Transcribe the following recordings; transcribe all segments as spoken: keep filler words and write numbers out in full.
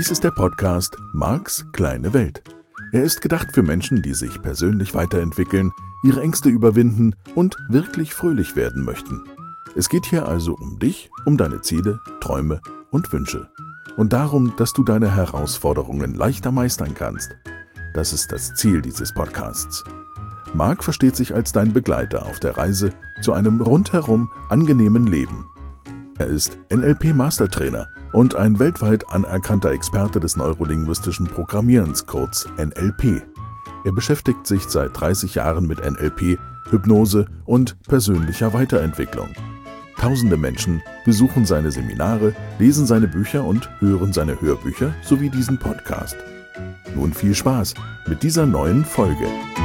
Dies ist der Podcast Marks kleine Welt. Er ist gedacht für Menschen, die sich persönlich weiterentwickeln, ihre Ängste überwinden und wirklich fröhlich werden möchten. Es geht hier also um dich, um deine Ziele, Träume und Wünsche. Und darum, dass du deine Herausforderungen leichter meistern kannst. Das ist das Ziel dieses Podcasts. Mark versteht sich als dein Begleiter auf der Reise zu einem rundherum angenehmen Leben. Er ist N L P-Mastertrainer und ein weltweit anerkannter Experte des neurolinguistischen Programmierens, kurz N L P. Er beschäftigt sich seit dreißig Jahren mit N L P, Hypnose und persönlicher Weiterentwicklung. Tausende Menschen besuchen seine Seminare, lesen seine Bücher und hören seine Hörbücher sowie diesen Podcast. Nun viel Spaß mit dieser neuen Folge.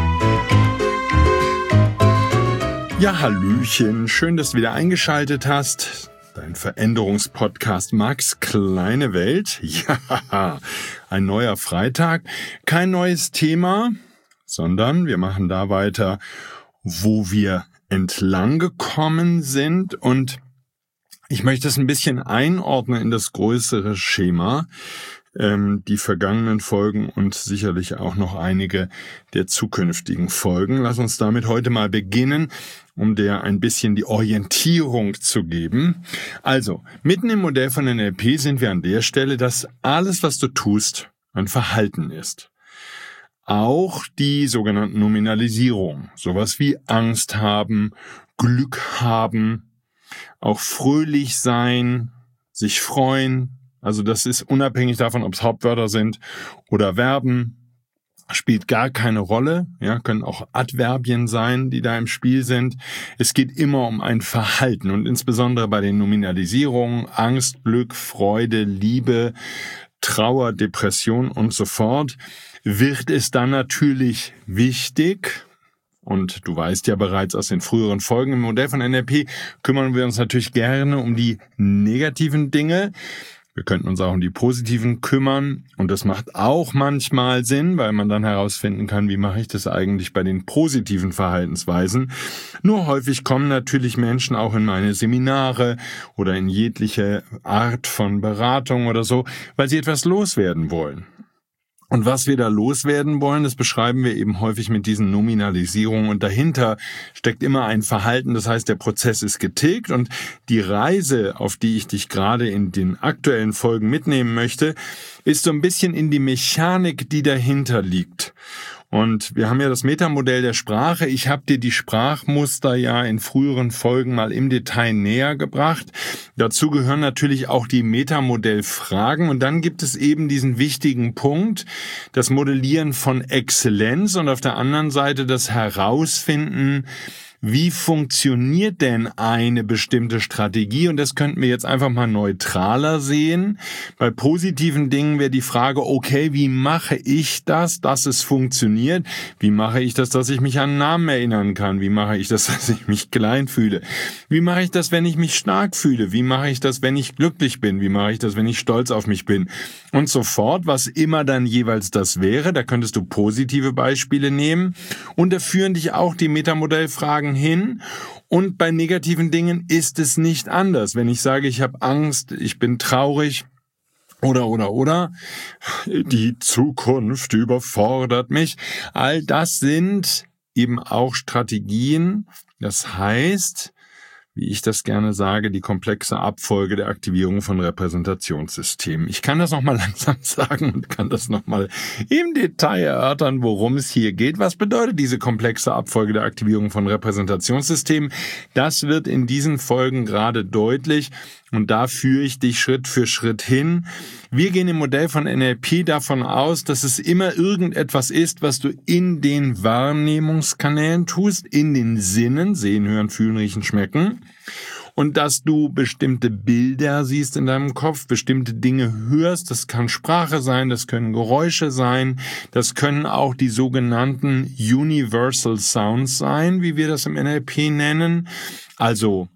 Ja, hallöchen, schön, dass du wieder eingeschaltet hast. Dein Veränderungspodcast Marks kleine Welt. Ja, ein neuer Freitag, kein neues Thema, sondern wir machen da weiter, wo wir entlang gekommen sind, und ich möchte es ein bisschen einordnen in das größere Schema, ähm, die vergangenen Folgen und sicherlich auch noch einige der zukünftigen Folgen. Lass uns damit heute mal beginnen, um dir ein bisschen die Orientierung zu geben. Also, mitten im Modell von N L P sind wir an der Stelle, dass alles, was du tust, ein Verhalten ist. Auch die sogenannten Nominalisierungen, sowas wie Angst haben, Glück haben, auch fröhlich sein, sich freuen, also das ist unabhängig davon, ob es Hauptwörter sind oder Verben, spielt gar keine Rolle, ja, können auch Adverbien sein, die da im Spiel sind. Es geht immer um ein Verhalten, und insbesondere bei den Nominalisierungen, Angst, Glück, Freude, Liebe, Trauer, Depression und so fort, wird es dann natürlich wichtig, und du weißt ja bereits aus den früheren Folgen im Modell von N L P, kümmern wir uns natürlich gerne um die negativen Dinge. Wir könnten uns auch um die positiven kümmern, und das macht auch manchmal Sinn, weil man dann herausfinden kann, wie mache ich das eigentlich bei den positiven Verhaltensweisen. Nur häufig kommen natürlich Menschen auch in meine Seminare oder in jegliche Art von Beratung oder so, weil sie etwas loswerden wollen. Und was wir da loswerden wollen, das beschreiben wir eben häufig mit diesen Nominalisierungen, und dahinter steckt immer ein Verhalten, das heißt, der Prozess ist getilgt, und die Reise, auf die ich dich gerade in den aktuellen Folgen mitnehmen möchte, ist so ein bisschen in die Mechanik, die dahinter liegt. Und wir haben ja das Metamodell der Sprache. Ich habe dir die Sprachmuster ja in früheren Folgen mal im Detail näher gebracht. Dazu gehören natürlich auch die Metamodellfragen. Und dann gibt es eben diesen wichtigen Punkt, das Modellieren von Exzellenz und auf der anderen Seite das Herausfinden, wie funktioniert denn eine bestimmte Strategie? Und das könnten wir jetzt einfach mal neutraler sehen. Bei positiven Dingen wäre die Frage, okay, wie mache ich das, dass es funktioniert? Wie mache ich das, dass ich mich an Namen erinnern kann? Wie mache ich das, dass ich mich klein fühle? Wie mache ich das, wenn ich mich stark fühle? Wie mache ich das, wenn ich glücklich bin? Wie mache ich das, wenn ich stolz auf mich bin? Und so fort, was immer dann jeweils das wäre. Da könntest du positive Beispiele nehmen. Und da führen dich auch die Metamodellfragen hin, und bei negativen Dingen ist es nicht anders. Wenn ich sage, ich habe Angst, ich bin traurig oder oder oder die Zukunft überfordert mich, all das sind eben auch Strategien, das heißt, wie ich das gerne sage, die komplexe Abfolge der Aktivierung von Repräsentationssystemen. Ich kann das nochmal langsam sagen und kann das nochmal im Detail erörtern, worum es hier geht. Was bedeutet diese komplexe Abfolge der Aktivierung von Repräsentationssystemen? Das wird in diesen Folgen gerade deutlich, und da führe ich dich Schritt für Schritt hin. Wir gehen im Modell von N L P davon aus, dass es immer irgendetwas ist, was du in den Wahrnehmungskanälen tust, in den Sinnen, sehen, hören, fühlen, riechen, schmecken, und dass du bestimmte Bilder siehst in deinem Kopf, bestimmte Dinge hörst. Das kann Sprache sein, das können Geräusche sein, das können auch die sogenannten Universal Sounds sein, wie wir das im N L P nennen, also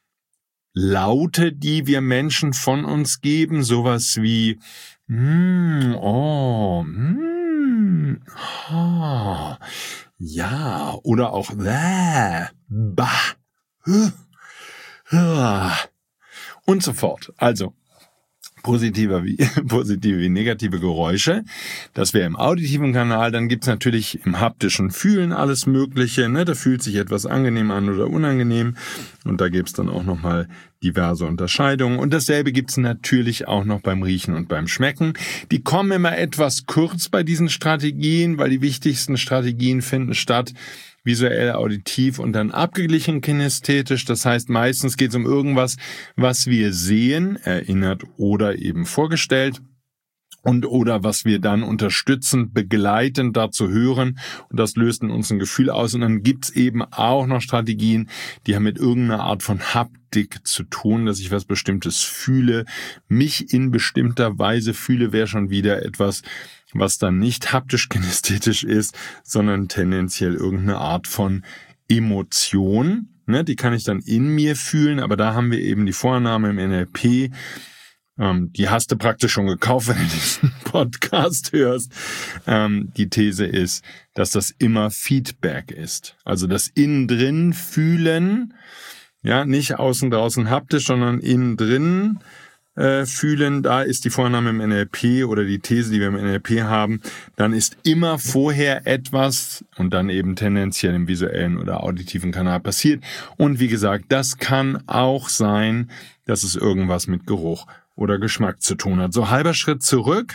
Laute, die wir Menschen von uns geben, sowas wie mm, oh, mm, oh, ja, oder auch bäh, bah, uh, uh, und so fort. Also Positive wie, positive wie negative Geräusche. Das wäre im auditiven Kanal. Dann gibt's natürlich im haptischen Fühlen alles Mögliche. Ne? Da fühlt sich etwas angenehm an oder unangenehm. Und da gibt's dann auch nochmal diverse Unterscheidungen. Und dasselbe gibt's natürlich auch noch beim Riechen und beim Schmecken. Die kommen immer etwas kurz bei diesen Strategien, weil die wichtigsten Strategien finden statt visuell, auditiv und dann abgeglichen kinästhetisch. Das heißt, meistens geht es um irgendwas, was wir sehen, erinnert oder eben vorgestellt. Und oder was wir dann unterstützend, begleitend dazu hören. Und das löst in uns ein Gefühl aus. Und dann gibt's eben auch noch Strategien, die haben mit irgendeiner Art von Haptik zu tun, dass ich was Bestimmtes fühle. Mich in bestimmter Weise fühle, wäre schon wieder etwas, was dann nicht haptisch-kinästhetisch ist, sondern tendenziell irgendeine Art von Emotion. Ne, die kann ich dann in mir fühlen, aber da haben wir eben die Vorannahme im N L P. Ähm, die hast du praktisch schon gekauft, wenn du diesen Podcast hörst. Ähm, die These ist, dass das immer Feedback ist. Also das innen drin fühlen, ja, nicht außen draußen haptisch, sondern innen drin äh, fühlen. Da ist die Vorannahme im N L P oder die These, die wir im N L P haben. Dann ist immer vorher etwas und dann eben tendenziell im visuellen oder auditiven Kanal passiert. Und wie gesagt, das kann auch sein, dass es irgendwas mit Geruch oder Geschmack zu tun hat. So, halber Schritt zurück.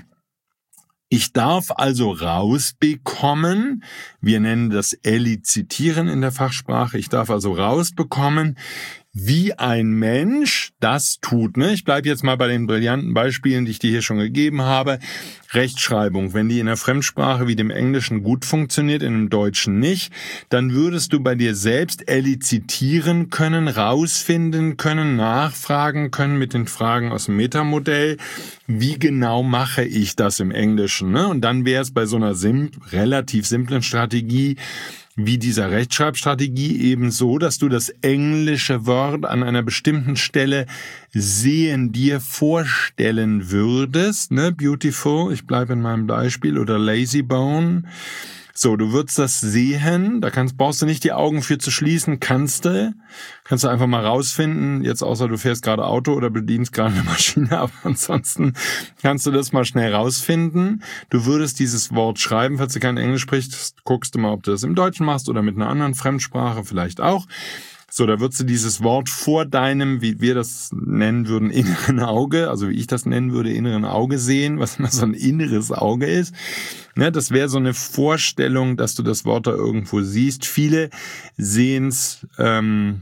Ich darf also rausbekommen, wir nennen das Elizitieren in der Fachsprache, ich darf also rausbekommen, wie ein Mensch das tut. Ne? Ich bleibe jetzt mal bei den brillanten Beispielen, die ich dir hier schon gegeben habe. Rechtschreibung, wenn die in der Fremdsprache wie dem Englischen gut funktioniert, in dem Deutschen nicht, dann würdest du bei dir selbst elizitieren können, rausfinden können, nachfragen können mit den Fragen aus dem Metamodell. Wie genau mache ich das im Englischen? Ne? Und dann wäre es bei so einer sim- relativ simplen Strategie, wie dieser Rechtschreibstrategie eben so, dass du das englische Wort an einer bestimmten Stelle sehen, dir vorstellen würdest, ne, beautiful, ich bleibe in meinem Beispiel, oder lazy bone. So, du würdest das sehen, da kannst, brauchst du nicht die Augen für zu schließen, kannst du, kannst du einfach mal rausfinden, jetzt außer du fährst gerade Auto oder bedienst gerade eine Maschine, aber ansonsten kannst du das mal schnell rausfinden. Du würdest dieses Wort schreiben, falls du kein Englisch sprichst, guckst du mal, ob du das im Deutschen machst oder mit einer anderen Fremdsprache vielleicht auch. So, da würdest du dieses Wort vor deinem, wie wir das nennen würden, inneren Auge, also wie ich das nennen würde, inneren Auge sehen, was immer so ein inneres Auge ist. Ne, das wäre so eine Vorstellung, dass du das Wort da irgendwo siehst. Viele sehen es ähm,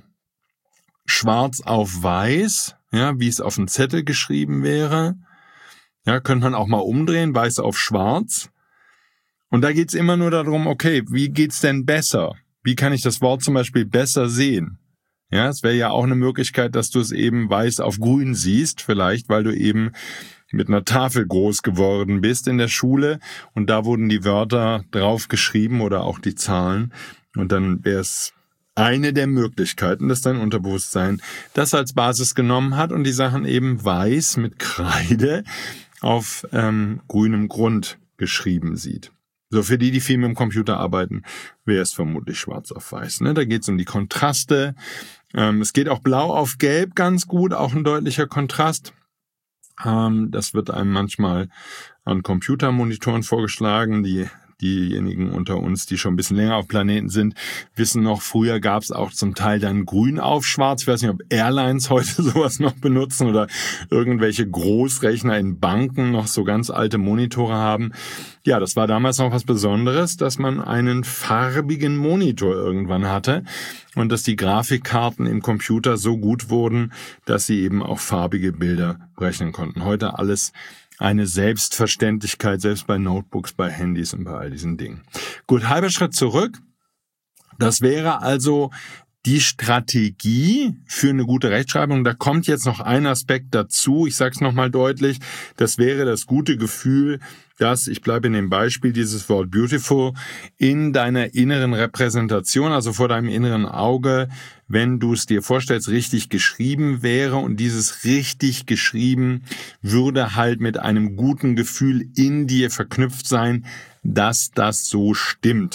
schwarz auf weiß, ja, wie es auf dem Zettel geschrieben wäre. Ja, könnte man auch mal umdrehen, weiß auf schwarz. Und da geht's immer nur darum, okay, wie geht's denn besser? Wie kann ich das Wort zum Beispiel besser sehen? Ja, es wäre ja auch eine Möglichkeit, dass du es eben weiß auf grün siehst, vielleicht, weil du eben mit einer Tafel groß geworden bist in der Schule und da wurden die Wörter drauf geschrieben oder auch die Zahlen und dann wäre es eine der Möglichkeiten, dass dein Unterbewusstsein das als Basis genommen hat und die Sachen eben weiß mit Kreide auf ähm, grünem Grund geschrieben sieht. So, für die, die viel mit dem Computer arbeiten, wäre es vermutlich schwarz auf weiß. Ne? Da geht es um die Kontraste. Ähm, es geht auch blau auf gelb ganz gut, auch ein deutlicher Kontrast. Ähm, das wird einem manchmal an Computermonitoren vorgeschlagen. Die Diejenigen unter uns, die schon ein bisschen länger auf Planeten sind, wissen noch, früher gab es auch zum Teil dann grün auf schwarz. Ich weiß nicht, ob Airlines heute sowas noch benutzen oder irgendwelche Großrechner in Banken noch so ganz alte Monitore haben. Ja, das war damals noch was Besonderes, dass man einen farbigen Monitor irgendwann hatte und dass die Grafikkarten im Computer so gut wurden, dass sie eben auch farbige Bilder berechnen konnten. Heute alles eine Selbstverständlichkeit, selbst bei Notebooks, bei Handys und bei all diesen Dingen. Gut, halber Schritt zurück. Das wäre also die Strategie für eine gute Rechtschreibung. Da kommt jetzt noch ein Aspekt dazu. Ich sage es nochmal deutlich. Das wäre das gute Gefühl, dass, ich bleibe in dem Beispiel, dieses Wort beautiful, in deiner inneren Repräsentation, also vor deinem inneren Auge, wenn du es dir vorstellst, richtig geschrieben wäre und dieses richtig geschrieben würde halt mit einem guten Gefühl in dir verknüpft sein, dass das so stimmt.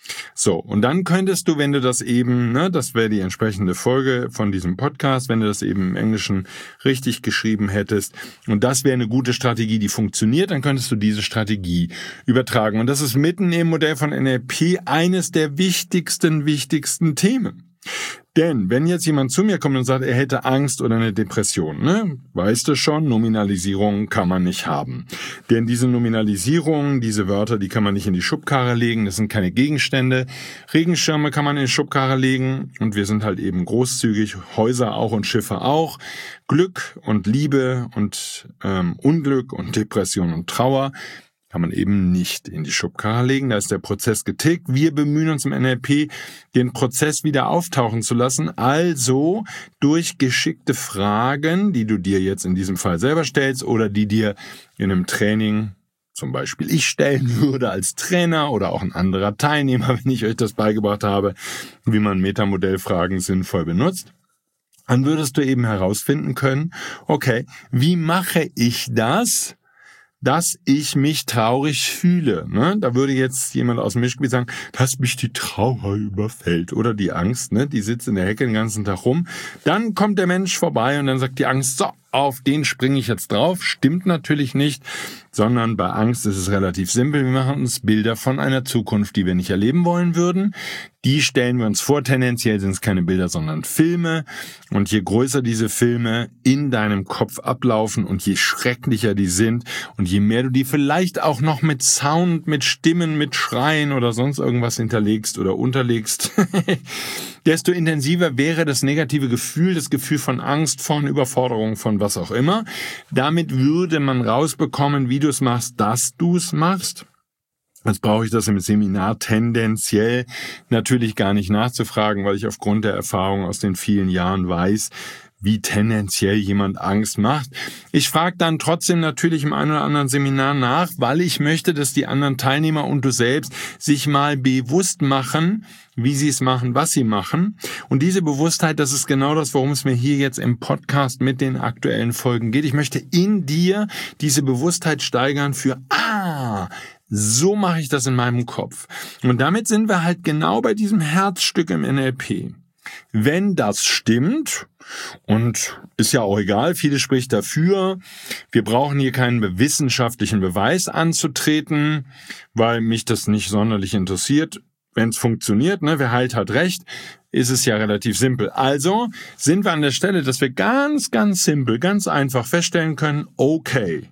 So, und dann könntest du, wenn du das eben, ne, das wäre die entsprechende Folge von diesem Podcast, wenn du das eben im Englischen richtig geschrieben hättest und das wäre eine gute Strategie, die funktioniert, dann könntest du diese Strategie übertragen. Und das ist mitten im Modell von N L P eines der wichtigsten, wichtigsten Themen. Denn wenn jetzt jemand zu mir kommt und sagt, er hätte Angst oder eine Depression, ne, weißt du schon, Nominalisierung kann man nicht haben. Denn diese Nominalisierung, diese Wörter, die kann man nicht in die Schubkarre legen, das sind keine Gegenstände. Regenschirme kann man in die Schubkarre legen und wir sind halt eben großzügig, Häuser auch und Schiffe auch. Glück und Liebe und ähm, Unglück und Depression und Trauer kann man eben nicht in die Schubkarre legen. Da ist der Prozess getickt. Wir bemühen uns im N L P, den Prozess wieder auftauchen zu lassen. Also durch geschickte Fragen, die du dir jetzt in diesem Fall selber stellst oder die dir in einem Training zum Beispiel ich stellen würde als Trainer oder auch ein anderer Teilnehmer, wenn ich euch das beigebracht habe, wie man Metamodellfragen sinnvoll benutzt. Dann würdest du eben herausfinden können, okay, wie mache ich das, dass ich mich traurig fühle. Ne? Da würde jetzt jemand aus dem Mischgebiet sagen, dass mich die Trauer überfällt oder die Angst, ne? Die sitzt in der Hecke den ganzen Tag rum. Dann kommt der Mensch vorbei und dann sagt die Angst, so, auf den springe ich jetzt drauf. Stimmt natürlich nicht, sondern bei Angst ist es relativ simpel. Wir machen uns Bilder von einer Zukunft, die wir nicht erleben wollen würden. Die stellen wir uns vor. Tendenziell sind es keine Bilder, sondern Filme. Und je größer diese Filme in deinem Kopf ablaufen und je schrecklicher die sind und je mehr du die vielleicht auch noch mit Sound, mit Stimmen, mit Schreien oder sonst irgendwas hinterlegst oder unterlegst, desto intensiver wäre das negative Gefühl, das Gefühl von Angst, von Überforderung, von was auch immer. Damit würde man rausbekommen, wie du es machst, dass du es machst. Jetzt brauche ich das im Seminar tendenziell natürlich gar nicht nachzufragen, weil ich aufgrund der Erfahrung aus den vielen Jahren weiß, wie tendenziell jemand Angst macht. Ich frage dann trotzdem natürlich im einen oder anderen Seminar nach, weil ich möchte, dass die anderen Teilnehmer und du selbst sich mal bewusst machen, wie sie es machen, was sie machen. Und diese Bewusstheit, das ist genau das, worum es mir hier jetzt im Podcast mit den aktuellen Folgen geht. Ich möchte in dir diese Bewusstheit steigern für, ah, so mache ich das in meinem Kopf. Und damit sind wir halt genau bei diesem Herzstück im N L P. Wenn das stimmt, und ist ja auch egal, vieles spricht dafür, wir brauchen hier keinen wissenschaftlichen Beweis anzutreten, weil mich das nicht sonderlich interessiert. Wenn es funktioniert, ne, wer heilt, hat recht, ist es ja relativ simpel. Also sind wir an der Stelle, dass wir ganz, ganz simpel, ganz einfach feststellen können, okay,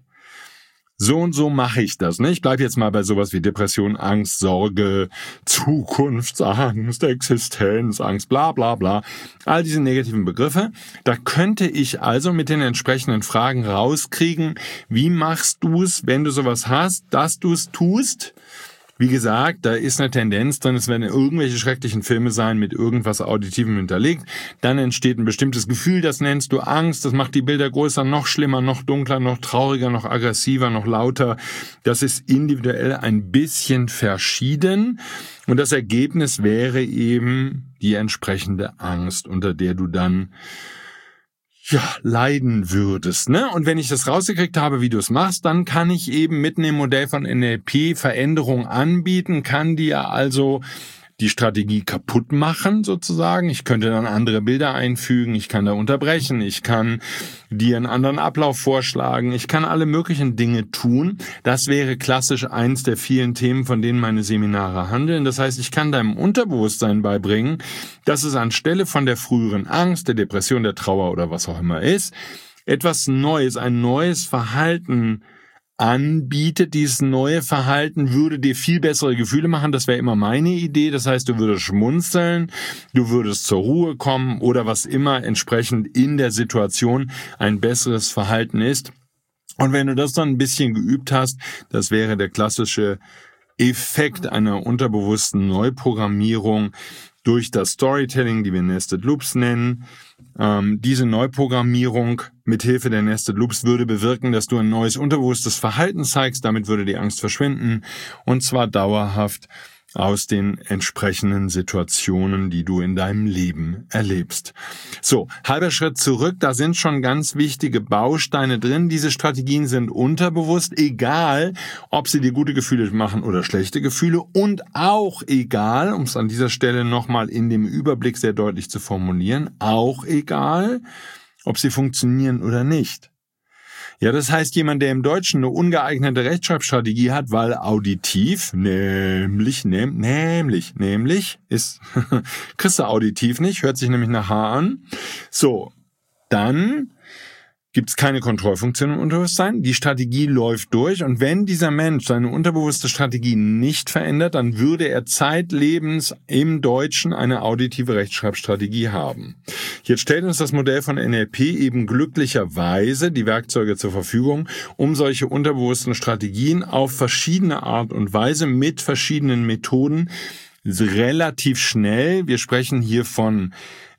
so und so mache ich das. Ne? Ich bleibe jetzt mal bei sowas wie Depression, Angst, Sorge, Zukunftsangst, Existenzangst, bla bla bla. All diese negativen Begriffe. Da könnte ich also mit den entsprechenden Fragen rauskriegen, wie machst du es, wenn du sowas hast, dass du es tust. Wie gesagt, da ist eine Tendenz drin, es werden irgendwelche schrecklichen Filme sein, mit irgendwas Auditivem hinterlegt. Dann entsteht ein bestimmtes Gefühl, das nennst du Angst, das macht die Bilder größer, noch schlimmer, noch dunkler, noch trauriger, noch aggressiver, noch lauter. Das ist individuell ein bisschen verschieden. Und das Ergebnis wäre eben die entsprechende Angst, unter der du dann ja, leiden würdest, ne? Und wenn ich das rausgekriegt habe, wie du es machst, dann kann ich eben mitten im Modell von N L P Veränderungen anbieten, kann dir also die Strategie kaputt machen sozusagen. Ich könnte dann andere Bilder einfügen, ich kann da unterbrechen, ich kann dir einen anderen Ablauf vorschlagen, ich kann alle möglichen Dinge tun. Das wäre klassisch eins der vielen Themen, von denen meine Seminare handeln. Das heißt, ich kann deinem Unterbewusstsein beibringen, dass es anstelle von der früheren Angst, der Depression, der Trauer oder was auch immer ist, etwas Neues, ein neues Verhalten anbietet. Dieses neue Verhalten würde dir viel bessere Gefühle machen. Das wäre immer meine Idee. Das heißt, du würdest schmunzeln, du würdest zur Ruhe kommen oder was immer entsprechend in der Situation ein besseres Verhalten ist. Und wenn du das dann ein bisschen geübt hast, das wäre der klassische Effekt einer unterbewussten Neuprogrammierung durch das Storytelling, die wir Nested Loops nennen. Ähm, diese Neuprogrammierung mithilfe der Nested Loops würde bewirken, dass du ein neues unterbewusstes Verhalten zeigst. Damit würde die Angst verschwinden und zwar dauerhaft. aus den entsprechenden Situationen, die du in deinem Leben erlebst. So, halber Schritt zurück, da sind schon ganz wichtige Bausteine drin. Diese Strategien sind unterbewusst, egal, ob sie dir gute Gefühle machen oder schlechte Gefühle und auch egal, um es an dieser Stelle nochmal in dem Überblick sehr deutlich zu formulieren, auch egal, ob sie funktionieren oder nicht. Ja, das heißt, jemand, der im Deutschen eine ungeeignete Rechtschreibstrategie hat, weil auditiv, nämlich, nehm, nämlich, nämlich, ist, kriegst du auditiv nicht, hört sich nämlich nach H an. So, dann gibt es keine Kontrollfunktion im Unterbewusstsein. Die Strategie läuft durch und wenn dieser Mensch seine unterbewusste Strategie nicht verändert, dann würde er zeitlebens im Deutschen eine auditive Rechtschreibstrategie haben. Jetzt stellt uns das Modell von N L P eben glücklicherweise die Werkzeuge zur Verfügung, um solche unterbewussten Strategien auf verschiedene Art und Weise mit verschiedenen Methoden relativ schnell, wir sprechen hier von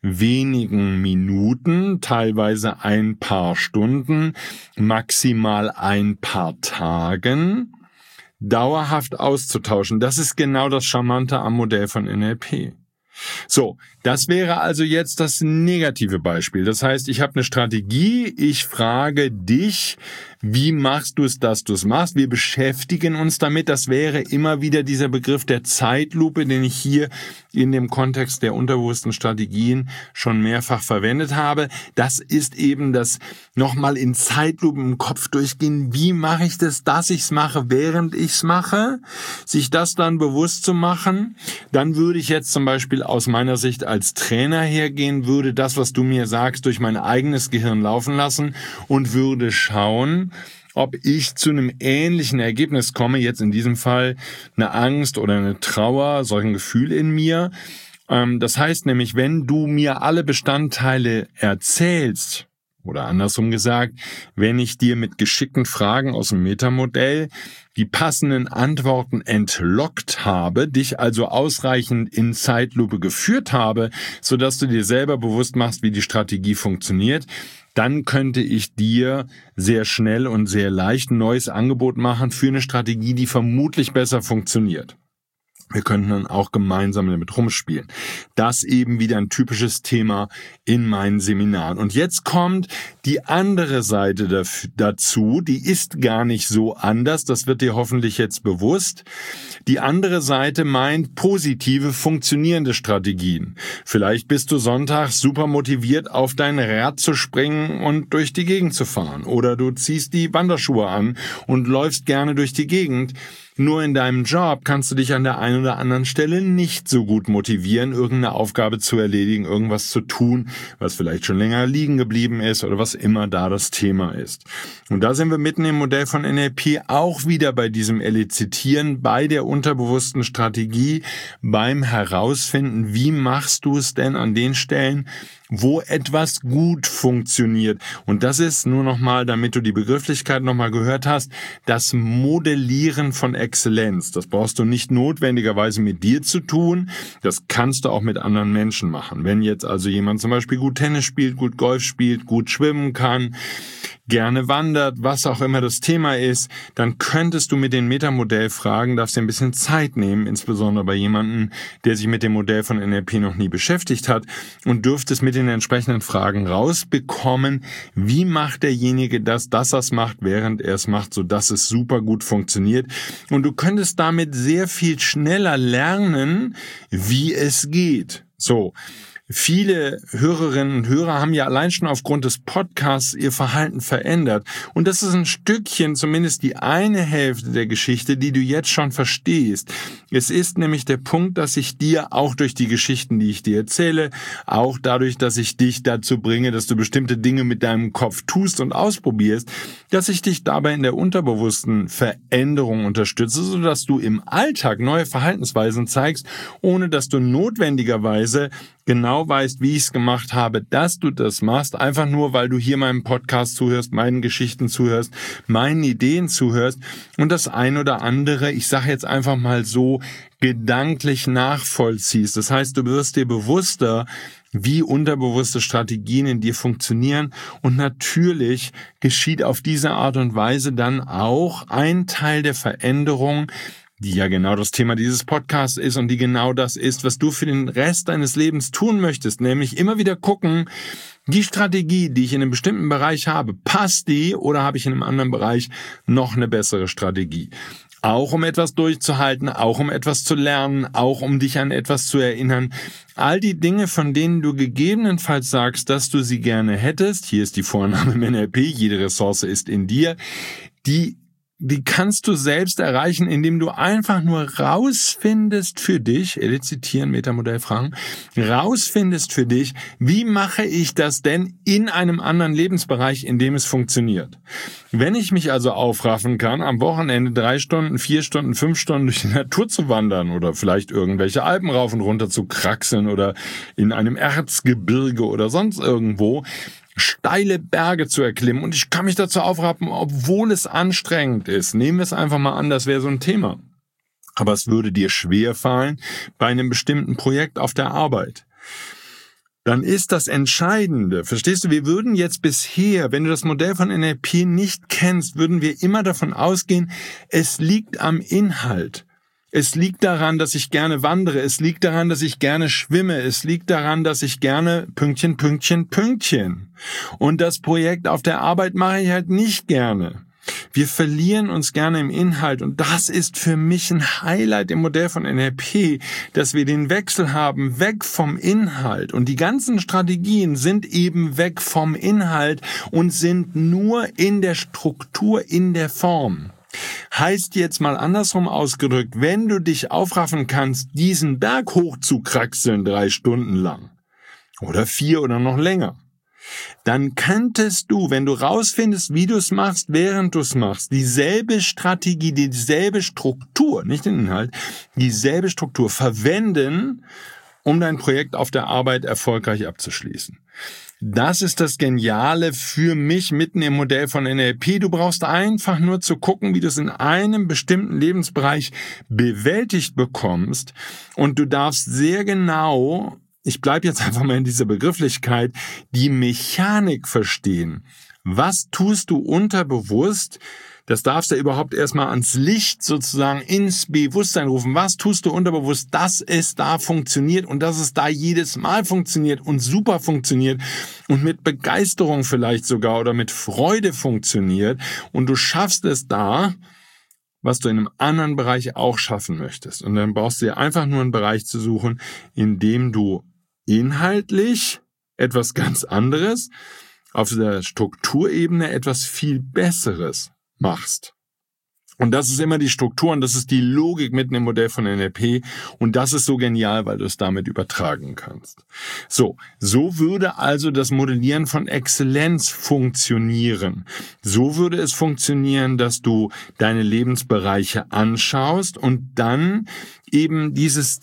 wenigen Minuten, teilweise ein paar Stunden, maximal ein paar Tagen, dauerhaft auszutauschen. Das ist genau das Charmante am Modell von N L P. So, das wäre also jetzt das negative Beispiel. Das heißt, ich habe eine Strategie, ich frage dich, wie machst du es, dass du es machst? Wir beschäftigen uns damit. Das wäre immer wieder dieser Begriff der Zeitlupe, den ich hier in dem Kontext der unterbewussten Strategien schon mehrfach verwendet habe. Das ist eben das nochmal in Zeitlupe im Kopf durchgehen. Wie mache ich das, dass ich es mache, während ich es mache? Sich das dann bewusst zu machen. Dann würde ich jetzt zum Beispiel aus meiner Sicht als Trainer hergehen, würde das, was du mir sagst, durch mein eigenes Gehirn laufen lassen und würde schauen, ob ich zu einem ähnlichen Ergebnis komme, jetzt in diesem Fall eine Angst oder eine Trauer, solch ein Gefühl in mir. Das heißt nämlich, wenn du mir alle Bestandteile erzählst, oder andersrum gesagt, wenn ich dir mit geschickten Fragen aus dem Metamodell die passenden Antworten entlockt habe, dich also ausreichend in Zeitlupe geführt habe, sodass du dir selber bewusst machst, wie die Strategie funktioniert, dann könnte ich dir sehr schnell und sehr leicht ein neues Angebot machen für eine Strategie, die vermutlich besser funktioniert. Wir könnten dann auch gemeinsam damit rumspielen. Das eben wieder ein typisches Thema in meinen Seminaren. Und jetzt kommt die andere Seite dazu, die ist gar nicht so anders, das wird dir hoffentlich jetzt bewusst. Die andere Seite meint positive, funktionierende Strategien. Vielleicht bist du sonntags super motiviert, auf dein Rad zu springen und durch die Gegend zu fahren. Oder du ziehst die Wanderschuhe an und läufst gerne durch die Gegend. Nur in deinem Job kannst du dich an der einen oder anderen Stelle nicht so gut motivieren, irgendeine Aufgabe zu erledigen, irgendwas zu tun, was vielleicht schon länger liegen geblieben ist oder was immer da das Thema ist. Und da sind wir mitten im Modell von N L P auch wieder bei diesem Elizitieren, bei der unterbewussten Strategie, beim Herausfinden, wie machst du es denn an den Stellen, wo etwas gut funktioniert. Und das ist nur nochmal, damit du die Begrifflichkeit nochmal gehört hast, das Modellieren von Exzellenz. Das brauchst du nicht notwendigerweise mit dir zu tun. Das kannst du auch mit anderen Menschen machen. Wenn jetzt also jemand zum Beispiel gut Tennis spielt, gut Golf spielt, gut schwimmen kann, gerne wandert, was auch immer das Thema ist, dann könntest du mit dem Metamodell fragen, darfst dir ein bisschen Zeit nehmen, insbesondere bei jemandem, der sich mit dem Modell von N L P noch nie beschäftigt hat und dürftest mit den entsprechenden Fragen rausbekommen, wie macht derjenige das, dass er es macht, während er es macht, sodass es super gut funktioniert. Und du könntest damit sehr viel schneller lernen, wie es geht. So. Viele Hörerinnen und Hörer haben ja allein schon aufgrund des Podcasts ihr Verhalten verändert. Und das ist ein Stückchen, zumindest die eine Hälfte der Geschichte, die du jetzt schon verstehst. Es ist nämlich der Punkt, dass ich dir auch durch die Geschichten, die ich dir erzähle, auch dadurch, dass ich dich dazu bringe, dass du bestimmte Dinge mit deinem Kopf tust und ausprobierst, dass ich dich dabei in der unterbewussten Veränderung unterstütze, sodass du im Alltag neue Verhaltensweisen zeigst, ohne dass du notwendigerweise genau weißt, wie ich es gemacht habe, dass du das machst, einfach nur, weil du hier meinem Podcast zuhörst, meinen Geschichten zuhörst, meinen Ideen zuhörst und das ein oder andere, ich sage jetzt einfach mal so, gedanklich nachvollziehst. Das heißt, du wirst dir bewusster, wie unterbewusste Strategien in dir funktionieren und natürlich geschieht auf diese Art und Weise dann auch ein Teil der Veränderung, die ja genau das Thema dieses Podcasts ist und die genau das ist, was du für den Rest deines Lebens tun möchtest, nämlich immer wieder gucken, die Strategie, die ich in einem bestimmten Bereich habe, passt die oder habe ich in einem anderen Bereich noch eine bessere Strategie? Auch um etwas durchzuhalten, auch um etwas zu lernen, auch um dich an etwas zu erinnern. All die Dinge, von denen du gegebenenfalls sagst, dass du sie gerne hättest, hier ist die Vorname im N L P, jede Ressource ist in dir, die Die kannst du selbst erreichen, indem du einfach nur rausfindest für dich, elizitieren, Metamodell fragen, rausfindest für dich, wie mache ich das denn in einem anderen Lebensbereich, in dem es funktioniert. Wenn ich mich also aufraffen kann, am Wochenende drei Stunden, vier Stunden, fünf Stunden durch die Natur zu wandern oder vielleicht irgendwelche Alpen rauf und runter zu kraxeln oder in einem Erzgebirge oder sonst irgendwo, steile Berge zu erklimmen und ich kann mich dazu aufraffen, obwohl es anstrengend ist. Nehmen wir es einfach mal an, das wäre so ein Thema. Aber es würde dir schwerfallen bei einem bestimmten Projekt auf der Arbeit. Dann ist das Entscheidende, verstehst du, wir würden jetzt bisher, wenn du das Modell von N L P nicht kennst, würden wir immer davon ausgehen, es liegt am Inhalt. Es liegt daran, dass ich gerne wandere. Es liegt daran, dass ich gerne schwimme. Es liegt daran, dass ich gerne Pünktchen, Pünktchen, Pünktchen. Und das Projekt auf der Arbeit mache ich halt nicht gerne. Wir verlieren uns gerne im Inhalt und das ist für mich ein Highlight im Modell von N L P, dass wir den Wechsel haben, weg vom Inhalt. Und die ganzen Strategien sind eben weg vom Inhalt und sind nur in der Struktur, in der Form. Heißt jetzt mal andersrum ausgedrückt, wenn du dich aufraffen kannst, diesen Berg hoch zu kraxeln drei Stunden lang oder vier oder noch länger, dann könntest du, wenn du rausfindest, wie du es machst, während du es machst, dieselbe Strategie, dieselbe Struktur, nicht den Inhalt, dieselbe Struktur verwenden, um dein Projekt auf der Arbeit erfolgreich abzuschließen. Das ist das Geniale für mich mitten im Modell von N L P. Du brauchst einfach nur zu gucken, wie du es in einem bestimmten Lebensbereich bewältigt bekommst. Und du darfst sehr genau, ich bleibe jetzt einfach mal in dieser Begrifflichkeit, die Mechanik verstehen. Was tust du unterbewusst? Das darfst du überhaupt erstmal ans Licht sozusagen ins Bewusstsein rufen. Was tust du unterbewusst, dass es da funktioniert und dass es da jedes Mal funktioniert und super funktioniert und mit Begeisterung vielleicht sogar oder mit Freude funktioniert und du schaffst es da, was du in einem anderen Bereich auch schaffen möchtest. Und dann brauchst du dir einfach nur einen Bereich zu suchen, in dem du inhaltlich etwas ganz anderes, auf der Strukturebene etwas viel Besseres machst. Und das ist immer die Struktur und das ist die Logik mitten im Modell von N L P und das ist so genial, weil du es damit übertragen kannst. So, so würde also das Modellieren von Exzellenz funktionieren. So würde es funktionieren, dass du deine Lebensbereiche anschaust und dann eben dieses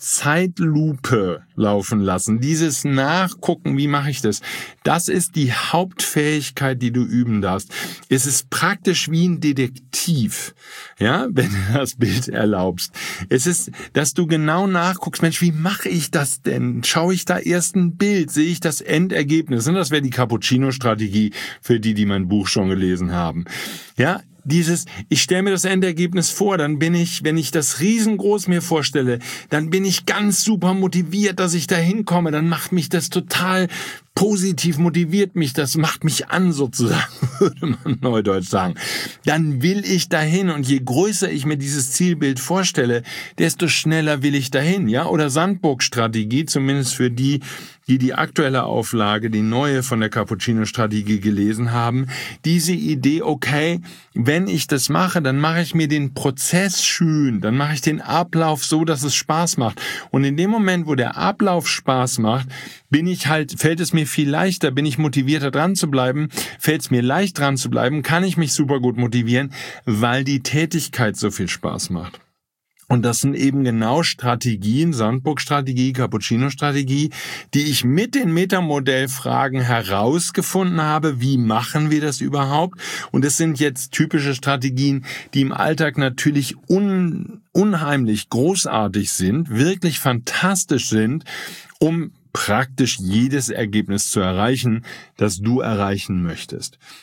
Zeitlupe laufen lassen, dieses Nachgucken, wie mache ich das? Das ist die Hauptfähigkeit, die du üben darfst. Es ist praktisch wie ein Detektiv, ja, wenn du das Bild erlaubst. Es ist, dass du genau nachguckst, Mensch, wie mache ich das denn? Schaue ich da erst ein Bild, sehe ich das Endergebnis? Und das wäre die Cappuccino-Strategie für die, die mein Buch schon gelesen haben. Ja, dieses, ich stelle mir das Endergebnis vor, dann bin ich, wenn ich das riesengroß mir vorstelle, dann bin ich ganz super motiviert, dass ich da hinkomme, dann macht mich das total positiv, motiviert mich, das macht mich an sozusagen, würde man neudeutsch sagen. Dann will ich dahin und je größer ich mir dieses Zielbild vorstelle, desto schneller will ich dahin, ja? Oder Sandburg-Strategie, zumindest für die, die die aktuelle Auflage, die neue von der Cappuccino-Strategie gelesen haben, diese Idee, okay, wenn ich das mache, dann mache ich mir den Prozess schön, dann mache ich den Ablauf so, dass es Spaß macht. Und in dem Moment, wo der Ablauf Spaß macht, bin ich halt, fällt es mir viel leichter, bin ich motivierter dran zu bleiben, fällt es mir leicht dran zu bleiben, kann ich mich super gut motivieren, weil die Tätigkeit so viel Spaß macht. Und das sind eben genau Strategien, Sandburg-Strategie, Cappuccino-Strategie, die ich mit den Metamodellfragen herausgefunden habe. Wie machen wir das überhaupt? Und das sind jetzt typische Strategien, die im Alltag natürlich un- unheimlich großartig sind, wirklich fantastisch sind, um praktisch jedes Ergebnis zu erreichen, das du erreichen möchtest.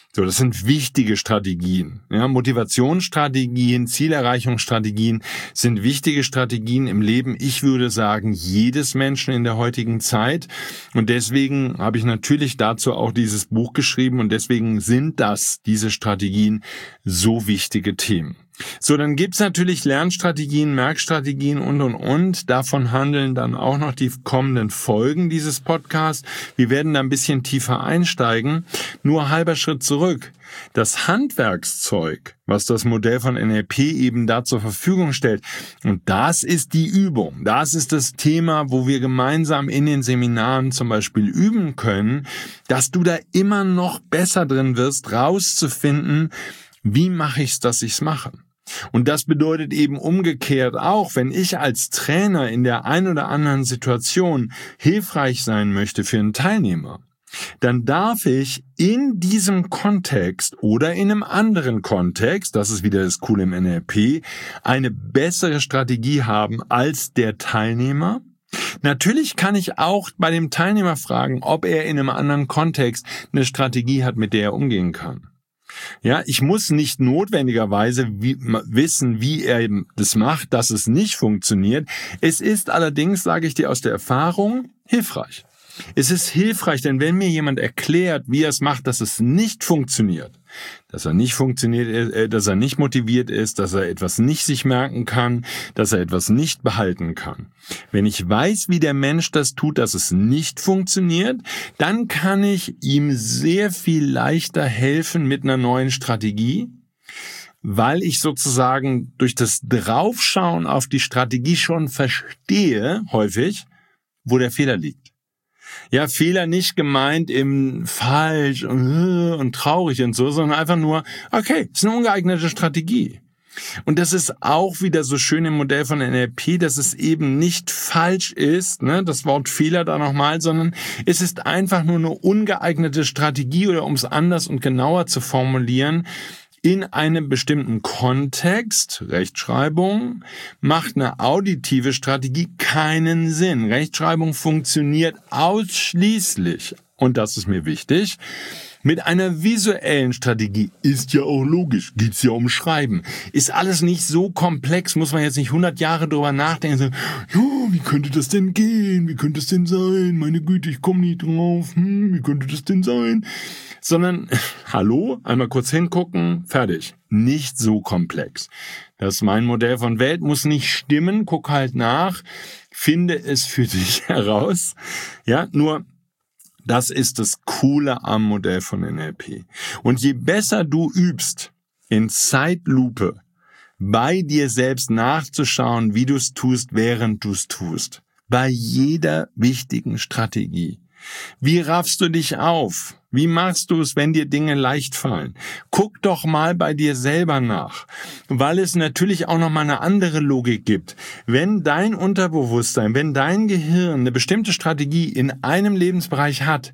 So, das sind wichtige Strategien. Ja, Motivationsstrategien, Zielerreichungsstrategien sind wichtige Strategien im Leben. Ich würde sagen, jedes Menschen in der heutigen Zeit. Und deswegen habe ich natürlich dazu auch dieses Buch geschrieben und deswegen sind das, diese Strategien, so wichtige Themen. So, dann gibt's natürlich Lernstrategien, Merkstrategien und, und, und. Davon handeln dann auch noch die kommenden Folgen dieses Podcasts. Wir werden da ein bisschen tiefer einsteigen. Nur halber Schritt zurück. Das Handwerkszeug, was das Modell von N L P eben da zur Verfügung stellt, und das ist die Übung. Das ist das Thema, wo wir gemeinsam in den Seminaren zum Beispiel üben können, dass du da immer noch besser drin wirst, rauszufinden, wie mache ich's, dass ich's mache. Und das bedeutet eben umgekehrt auch, wenn ich als Trainer in der ein oder anderen Situation hilfreich sein möchte für einen Teilnehmer, dann darf ich in diesem Kontext oder in einem anderen Kontext, das ist wieder das Coole im N L P, eine bessere Strategie haben als der Teilnehmer. Natürlich kann ich auch bei dem Teilnehmer fragen, ob er in einem anderen Kontext eine Strategie hat, mit der er umgehen kann. Ja, ich muss nicht notwendigerweise wie, wissen, wie er das macht, dass es nicht funktioniert. Es ist allerdings, sage ich dir aus der Erfahrung, hilfreich. Es ist hilfreich, denn wenn mir jemand erklärt, wie er es macht, dass es nicht funktioniert, dass er nicht funktioniert, dass er nicht motiviert ist, dass er etwas nicht sich merken kann, dass er etwas nicht behalten kann. Wenn ich weiß, wie der Mensch das tut, dass es nicht funktioniert, dann kann ich ihm sehr viel leichter helfen mit einer neuen Strategie, weil ich sozusagen durch das Draufschauen auf die Strategie schon verstehe, häufig, wo der Fehler liegt. Ja, Fehler nicht gemeint im falsch und, und traurig und so, sondern einfach nur, okay, ist eine ungeeignete Strategie. Und das ist auch wieder so schön im Modell von N L P, dass es eben nicht falsch ist, ne, das Wort Fehler da nochmal, sondern es ist einfach nur eine ungeeignete Strategie oder um es anders und genauer zu formulieren, in einem bestimmten Kontext, Rechtschreibung, macht eine auditive Strategie keinen Sinn. Rechtschreibung funktioniert ausschließlich, und das ist mir wichtig, mit einer visuellen Strategie. Ist ja auch logisch, geht's ja um Schreiben. Ist alles nicht so komplex, muss man jetzt nicht hundert Jahre drüber nachdenken. So, ja, wie könnte das denn gehen? Wie könnte es denn sein? Meine Güte, ich komme nicht drauf. Hm, wie könnte das denn sein? Sondern, hallo, einmal kurz hingucken, fertig. Nicht so komplex. Das ist mein Modell von Welt, muss nicht stimmen, guck halt nach, finde es für dich heraus. Ja, nur, das ist das Coole am Modell von N L P. Und je besser du übst, in Zeitlupe bei dir selbst nachzuschauen, wie du es tust, während du es tust, bei jeder wichtigen Strategie. Wie raffst du dich auf? Wie machst du es, wenn dir Dinge leicht fallen? Guck doch mal bei dir selber nach, weil es natürlich auch noch mal eine andere Logik gibt. Wenn dein Unterbewusstsein, wenn dein Gehirn eine bestimmte Strategie in einem Lebensbereich hat,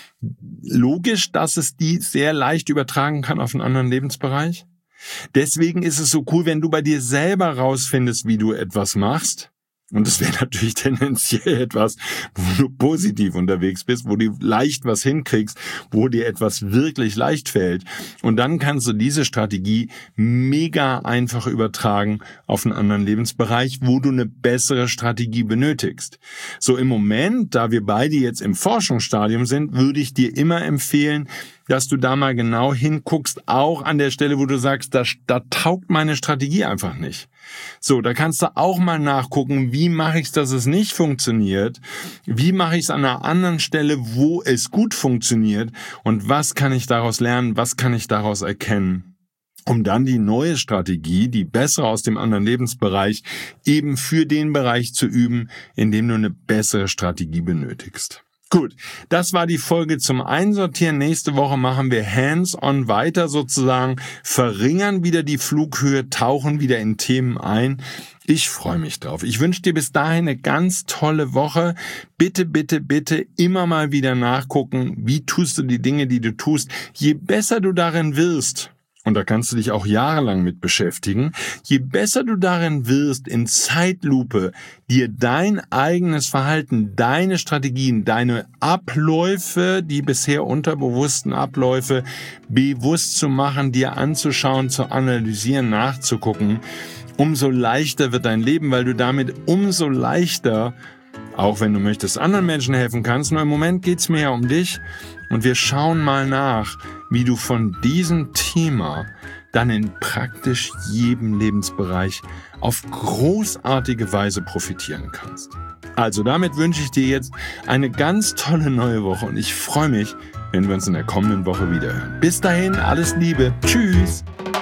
logisch, dass es die sehr leicht übertragen kann auf einen anderen Lebensbereich. Deswegen ist es so cool, wenn du bei dir selber rausfindest, wie du etwas machst. Und das wäre natürlich tendenziell etwas, wo du positiv unterwegs bist, wo du leicht was hinkriegst, wo dir etwas wirklich leicht fällt. Und dann kannst du diese Strategie mega einfach übertragen auf einen anderen Lebensbereich, wo du eine bessere Strategie benötigst. So im Moment, da wir beide jetzt im Forschungsstadium sind, würde ich dir immer empfehlen, dass du da mal genau hinguckst, auch an der Stelle, wo du sagst, da, da taugt meine Strategie einfach nicht. So, da kannst du auch mal nachgucken, wie mache ich es, dass es nicht funktioniert? Wie mache ich es an einer anderen Stelle, wo es gut funktioniert? Und was kann ich daraus lernen? Was kann ich daraus erkennen? Um dann die neue Strategie, die bessere aus dem anderen Lebensbereich, eben für den Bereich zu üben, in dem du eine bessere Strategie benötigst. Gut, das war die Folge zum Einsortieren. Nächste Woche machen wir hands-on weiter sozusagen, verringern wieder die Flughöhe, tauchen wieder in Themen ein. Ich freue mich drauf. Ich wünsche dir bis dahin eine ganz tolle Woche. Bitte, bitte, bitte immer mal wieder nachgucken, wie tust du die Dinge, die du tust. Je besser du darin wirst, Und da kannst du dich auch jahrelang mit beschäftigen. Je besser du darin wirst, in Zeitlupe dir dein eigenes Verhalten, deine Strategien, deine Abläufe, die bisher unterbewussten Abläufe bewusst zu machen, dir anzuschauen, zu analysieren, nachzugucken, umso leichter wird dein Leben, weil du damit umso leichter, auch wenn du möchtest, anderen Menschen helfen kannst. Nur im Moment geht's mir ja um dich. Und wir schauen mal nach, wie du von diesem Thema dann in praktisch jedem Lebensbereich auf großartige Weise profitieren kannst. Also damit wünsche ich dir jetzt eine ganz tolle neue Woche und ich freue mich, wenn wir uns in der kommenden Woche wiederhören. Bis dahin, alles Liebe. Tschüss.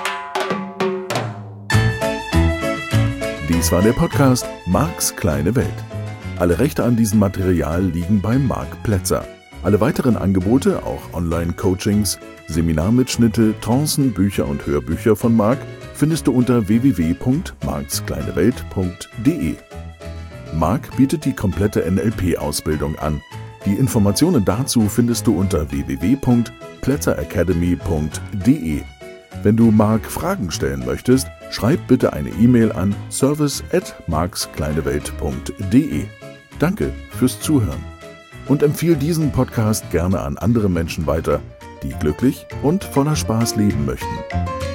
Dies war der Podcast Marks kleine Welt. Alle Rechte an diesem Material liegen bei Marc Plätzer. Alle weiteren Angebote, auch Online-Coachings, Seminarmitschnitte, Trancen, Bücher und Hörbücher von Marc findest du unter w w w punkt marks kleine welt punkt d e. Marc bietet die komplette N L P-Ausbildung an. Die Informationen dazu findest du unter w w w punkt plätzer academy punkt d e. Wenn du Marc Fragen stellen möchtest, schreib bitte eine E-Mail an service at marks kleine welt punkt d e. Danke fürs Zuhören. Und empfiehl diesen Podcast gerne an andere Menschen weiter, die glücklich und voller Spaß leben möchten.